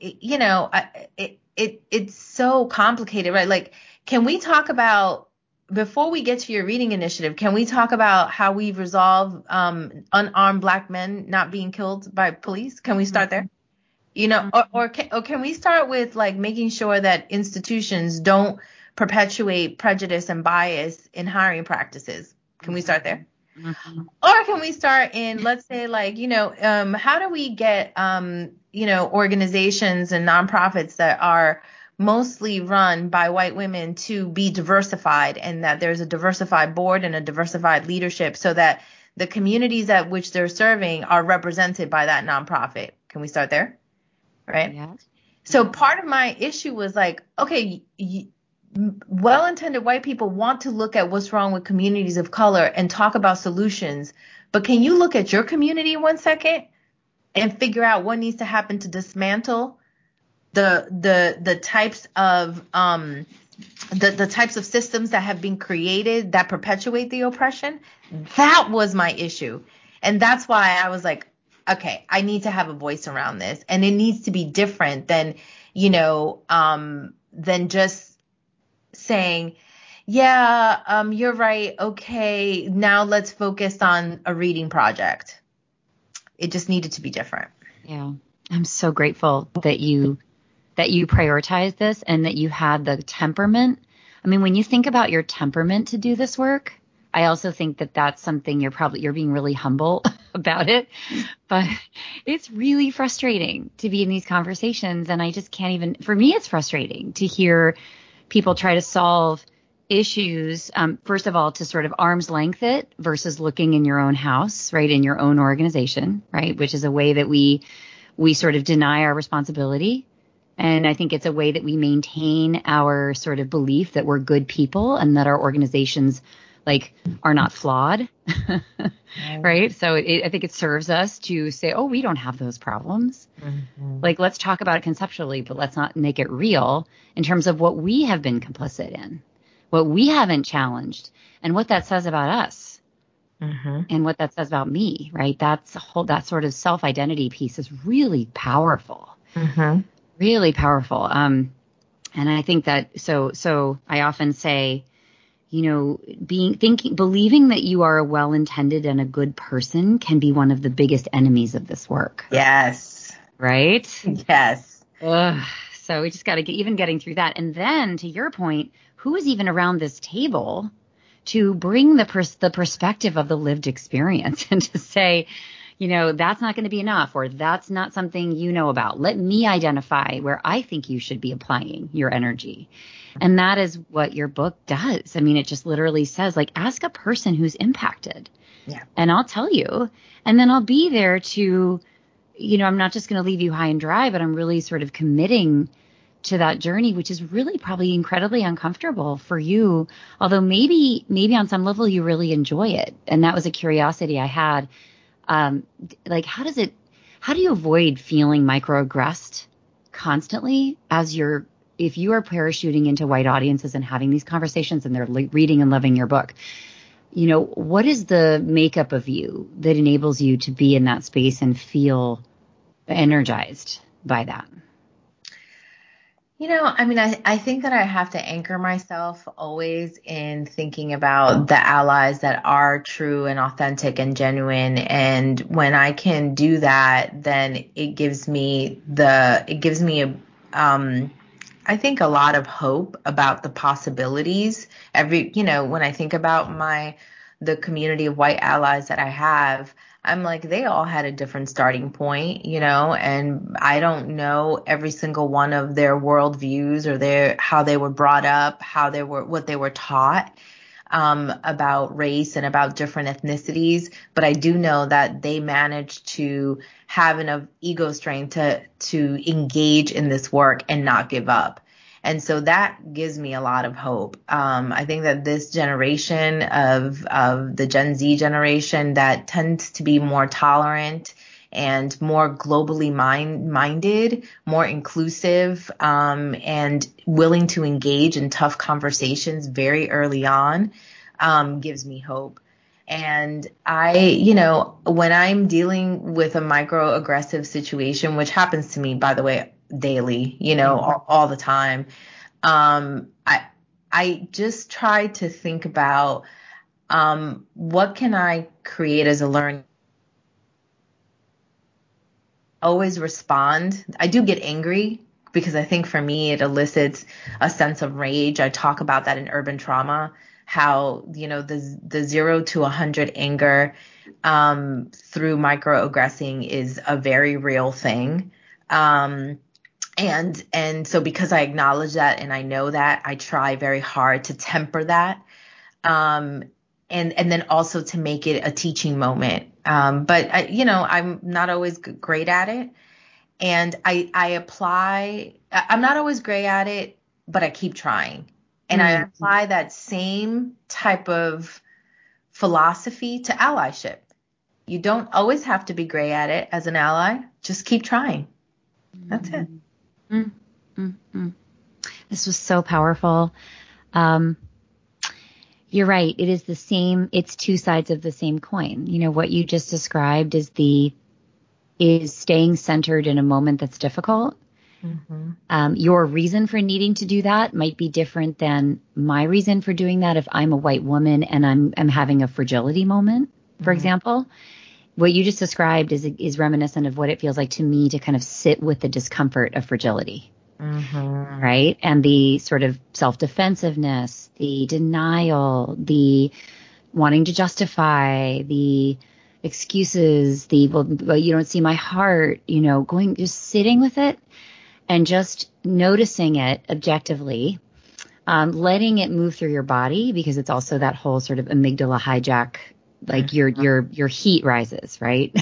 it's so complicated, right? Like, can we talk about, before we get to your reading initiative, can we talk about how we've resolved unarmed Black men not being killed by police? Can we start there? Or can we start with, like, making sure that institutions don't perpetuate prejudice and bias in hiring practices? Can we start there? Mm-hmm. Or can we start in, let's say, like, how do we get, organizations and nonprofits that are mostly run by white women to be diversified, and that there's a diversified board and a diversified leadership so that the communities at which they're serving are represented by that nonprofit? Can we start there? Right? Yeah. So part of my issue was like, okay, well-intended white people want to look at what's wrong with communities of color and talk about solutions, but can you look at your community 1 second and figure out what needs to happen to dismantle the types of the types of systems that have been created that perpetuate the oppression? That was my issue, and that's why I was like, okay, I need to have a voice around this, and it needs to be different than than just saying, yeah, you're right. Okay, now let's focus on a reading project. It just needed to be different. Yeah. I'm so grateful that you prioritized this and that you had the temperament. I mean, when you think about your temperament to do this work, I also think that that's something you're being really humble about it, but it's really frustrating to be in these conversations. And I just can't even, for me, it's frustrating to hear people try to solve issues. First of all, to sort of arm's length it versus looking in your own house, right? In your own organization, right? Which is a way that we sort of deny our responsibility. And I think it's a way that we maintain our sort of belief that we're good people and that our organizations are not flawed, right? So I think it serves us to say, oh, we don't have those problems. Mm-hmm. Like, let's talk about it conceptually, but let's not make it real in terms of what we have been complicit in, what we haven't challenged, and what that says about us, mm-hmm. and what that says about me, right? That sort of self-identity piece is really powerful, mm-hmm. really powerful. And I think that, so I often say, believing that you are a well-intended and a good person can be one of the biggest enemies of this work. Yes. Right? Yes. Ugh. So we just got to getting through that. And then to your point, who is even around this table to bring the perspective of the lived experience and to say, that's not going to be enough, or that's not something you know about. Let me identify where I think you should be applying your energy. And that is what your book does. I mean, it just literally says, like, ask a person who's impacted. Yeah. And I'll tell you. And then I'll be there to, I'm not just going to leave you high and dry, but I'm really sort of committing to that journey, which is really probably incredibly uncomfortable for you. Although maybe on some level you really enjoy it. And that was a curiosity I had. Like, how do you avoid feeling microaggressed constantly if you are parachuting into white audiences and having these conversations and they're reading and loving your book? What is the makeup of you that enables you to be in that space and feel energized by that? I mean, I think that I have to anchor myself always in thinking about the allies that are true and authentic and genuine. And when I can do that, then it gives me I think a lot of hope about the possibilities. When I think about the community of white allies that I have, I'm like, they all had a different starting point, and I don't know every single one of their worldviews or how they were brought up, what they were taught about race and about different ethnicities. But I do know that they managed to have enough ego strength to engage in this work and not give up. And so that gives me a lot of hope. I think that this generation of the Gen Z generation that tends to be more tolerant and more globally minded, more inclusive, and willing to engage in tough conversations very early on, gives me hope. And when I'm dealing with a microaggressive situation, which happens to me, by the way, daily, all the time, I just try to think about what can I create as a learning. Always respond. I do get angry because I think for me it elicits a sense of rage. I talk about that in Urban Trauma, how the 0 to 100 anger through microaggressing is a very real thing. And so because I acknowledge that and I know that, I try very hard to temper that. And then also to make it a teaching moment. But I'm not always great at it. And I'm not always great at it, but I keep trying. And I apply that same type of philosophy to allyship. You don't always have to be great at it as an ally. Just keep trying. That's it. This was so powerful. You're right. It is the same. It's two sides of the same coin. What you just described is staying centered in a moment that's difficult. Your reason for needing to do that might be different than my reason for doing that. If I'm a white woman and I'm having a fragility moment, for example, what you just described is reminiscent of what it feels like to me to kind of sit with the discomfort of fragility. Right. And the sort of self-defensiveness, the denial, the wanting to justify, the excuses, well, you don't see my heart, just sitting with it and just noticing it objectively, letting it move through your body, because it's also that whole sort of amygdala hijack, like your heat rises, right?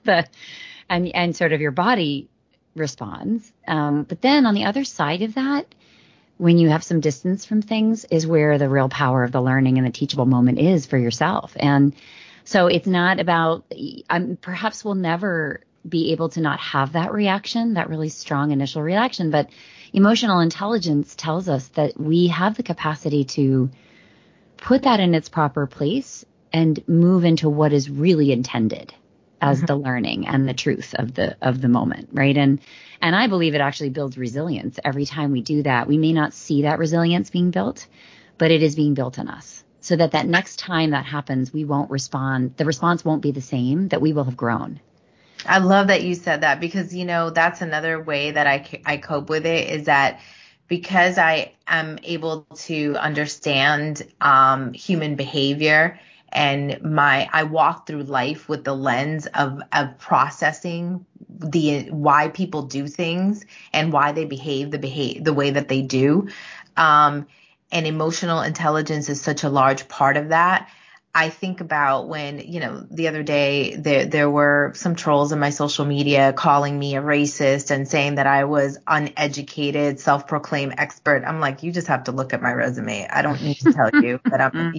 and sort of your body responds. But then on the other side of that, when you have some distance from things, is where the real power of the learning and the teachable moment is for yourself. And so it's not about, perhaps we'll never be able to not have that reaction, that really strong initial reaction. But emotional intelligence tells us that we have the capacity to put that in its proper place and move into what is really intended as the learning and the truth of the moment, right? And I believe it actually builds resilience. Every time we do that, we may not see that resilience being built, but it is being built in us, so that next time that happens, we won't respond. The response won't be the same, that we will have grown. I love that you said that, because, that's another way that I cope with it, is that because I am able to understand human behavior, and I walk through life with the lens of processing why people do things and why they behave the way that they do. And emotional intelligence is such a large part of that. I think about when, the other day there were some trolls in my social media calling me a racist and saying that I was uneducated, self-proclaimed expert. I'm like, you just have to look at my resume. I don't need to tell you that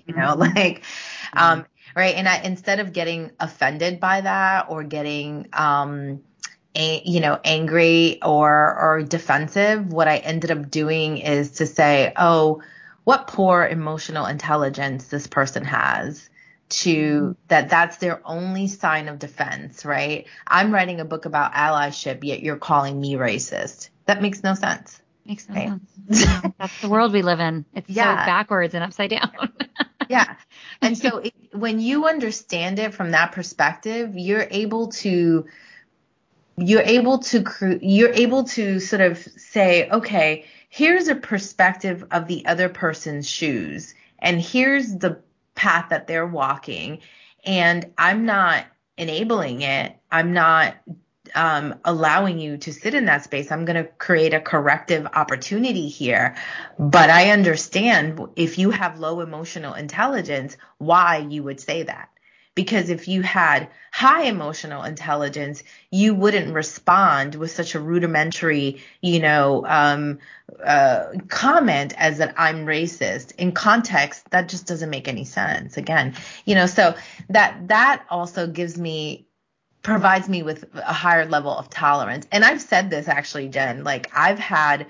I'm, right. And instead of getting offended by that or getting, angry or defensive, what I ended up doing is to say, oh, what poor emotional intelligence this person has, that's their only sign of defense, right? I'm writing a book about allyship, yet you're calling me racist. That makes no sense. Makes no Right? sense. Yeah, that's the world we live in. It's so Yeah. backwards and upside down. Yeah. And so when you understand it from that perspective, you're able to sort of say, okay, here's a perspective of the other person's shoes, and here's the path that they're walking, and I'm not enabling it. I'm not allowing you to sit in that space. I'm going to create a corrective opportunity here. But I understand if you have low emotional intelligence, why you would say that. Because if you had high emotional intelligence, you wouldn't respond with such a rudimentary, comment as that I'm racist. In context, that just doesn't make any sense. Again, so that also provides me with a higher level of tolerance. And I've said this actually, Jen, like I've had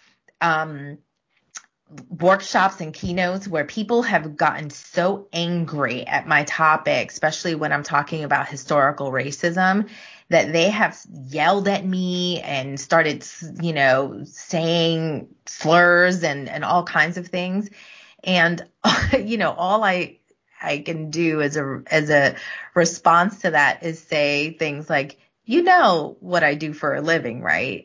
workshops and keynotes where people have gotten so angry at my topic, especially when I'm talking about historical racism, that they have yelled at me and started, saying slurs and all kinds of things. And, all I can do as a response to that is say things like, what I do for a living, right?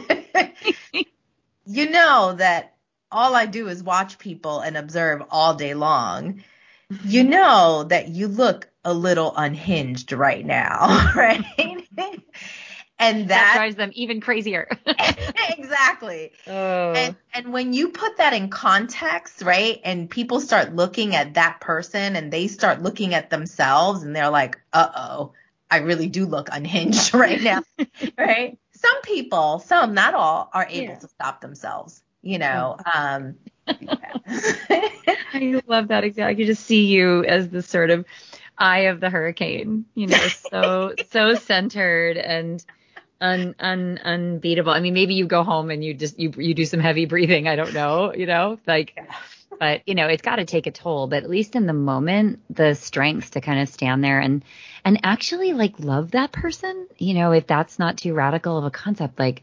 That all I do is watch people and observe all day long. That you look a little unhinged right now, right? And that drives them even crazier. Exactly. Oh. And when you put that in context, right, and people start looking at that person and they start looking at themselves and they're like, uh-oh, I really do look unhinged right now, right? Some people, not all, are able to stop themselves, I love that. Exactly. I could just see you as the sort of eye of the hurricane, so centered and unbeatable. I mean, maybe you go home and you do some heavy breathing. I don't know, but it's got to take a toll. But at least in the moment, the strength to kind of stand there and actually like love that person, if that's not too radical of a concept, like,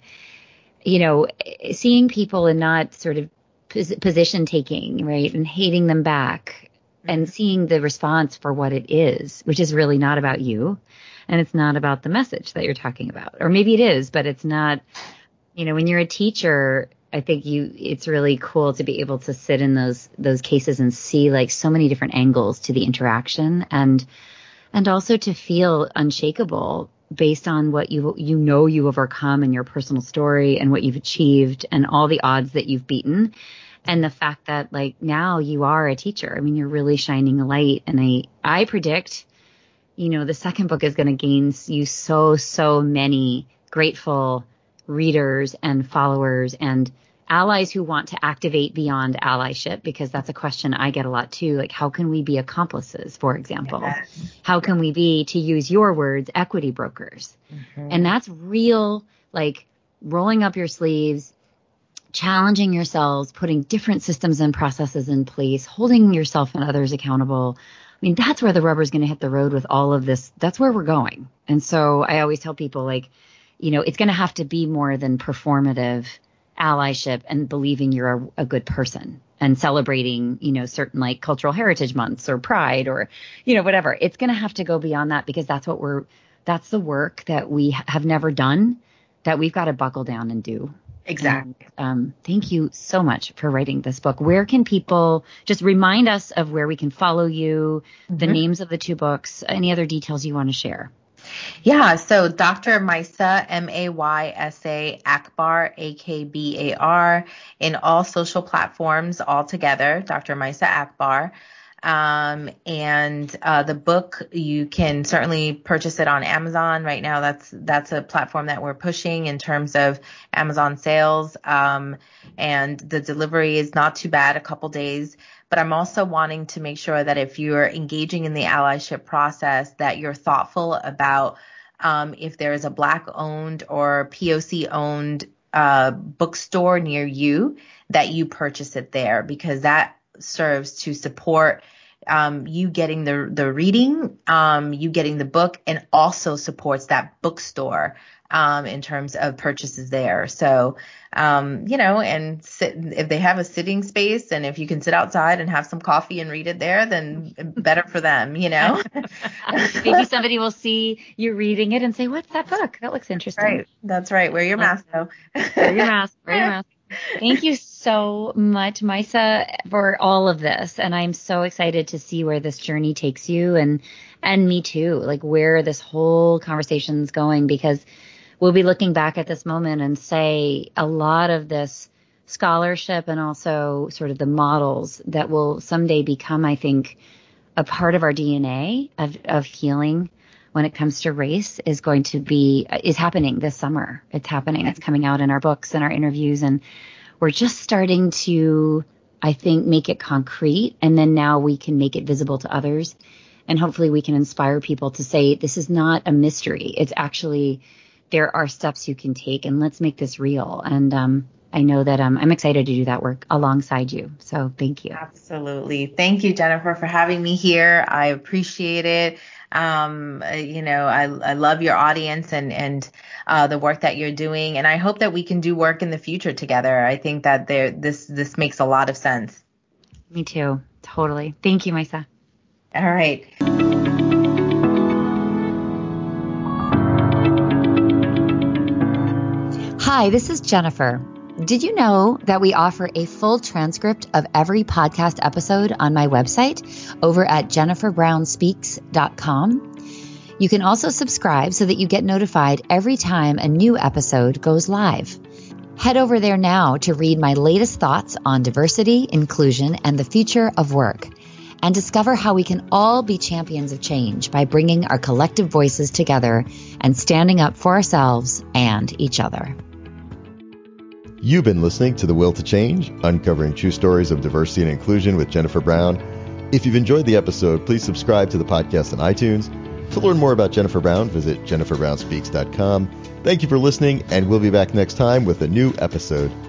seeing people and not sort of position taking, right, and hating them back and seeing the response for what it is, which is really not about you. And it's not about the message that you're talking about. Or maybe it is, but it's not, when you're a teacher, I think it's really cool to be able to sit in those cases and see like so many different angles to the interaction and also to feel unshakable based on what you've overcome in your personal story and what you've achieved and all the odds that you've beaten. And the fact that like now you are a teacher. I mean, you're really shining a light. And I predict, the second book is going to gain you so many grateful readers and followers and allies who want to activate beyond allyship, because that's a question I get a lot too. Like, how can we be accomplices, for example? Yes. How can we be, to use your words, equity brokers? Mm-hmm. And that's real, like rolling up your sleeves, challenging yourselves, putting different systems and processes in place, holding yourself and others accountable. I mean, that's where the rubber's going to hit the road with all of this. That's where we're going. And so I always tell people, like, it's going to have to be more than performative allyship and believing you're a good person and celebrating, certain like cultural heritage months or pride or, whatever. It's going to have to go beyond that, because that's the work that we have never done, that we've got to buckle down and do. Exactly. And, thank you so much for writing this book. Where can people just remind us of where we can follow you, the names of the two books, any other details you want to share? Yeah. So Dr. Maysa, Maysa Akbar, Akbar, in all social platforms all together, Dr. Maysa Akbar. And the book, you can certainly purchase it on Amazon right now. That's a platform that we're pushing in terms of Amazon sales. And the delivery is not too bad, a couple days. But I'm also wanting to make sure that if you're engaging in the allyship process, that you're thoughtful about if there is a Black owned or POC owned bookstore near you, that you purchase it there, because that serves to support you getting the reading, you getting the book, and also supports that bookstore in terms of purchases there. So, and if they have a sitting space, and if you can sit outside and have some coffee and read it there, then better for them, Maybe somebody will see you reading it and say, "What's that book? That looks interesting." Right. That's right. Wear your mask, though. Wear your mask. Wear your mask. Thank you so much, Maisa, for all of this. And I'm so excited to see where this journey takes you, and me too, like where this whole conversation's going, because we'll be looking back at this moment and say a lot of this scholarship and also sort of the models that will someday become, I think, a part of our DNA of healing when it comes to race is happening this summer. It's happening. It's coming out in our books and our interviews, and we're just starting to, I think, make it concrete, and then now we can make it visible to others, and hopefully we can inspire people to say, this is not a mystery. It's actually, there are steps you can take, and let's make this real. And I know that I'm excited to do that work alongside you. So thank you. Absolutely. Thank you, Jennifer, for having me here. I appreciate it. I love your audience and the work that you're doing. And I hope that we can do work in the future together. I think that this makes a lot of sense. Me too. Totally. Thank you, Maisa. All right. Hi, this is Jennifer. Did you know that we offer a full transcript of every podcast episode on my website over at jenniferbrownspeaks.com? You can also subscribe so that you get notified every time a new episode goes live. Head over there now to read my latest thoughts on diversity, inclusion, and the future of work, and discover how we can all be champions of change by bringing our collective voices together and standing up for ourselves and each other. You've been listening to The Will to Change, uncovering true stories of diversity and inclusion with Jennifer Brown. If you've enjoyed the episode, please subscribe to the podcast on iTunes. To learn more about Jennifer Brown, visit jenniferbrownspeaks.com. Thank you for listening, and we'll be back next time with a new episode.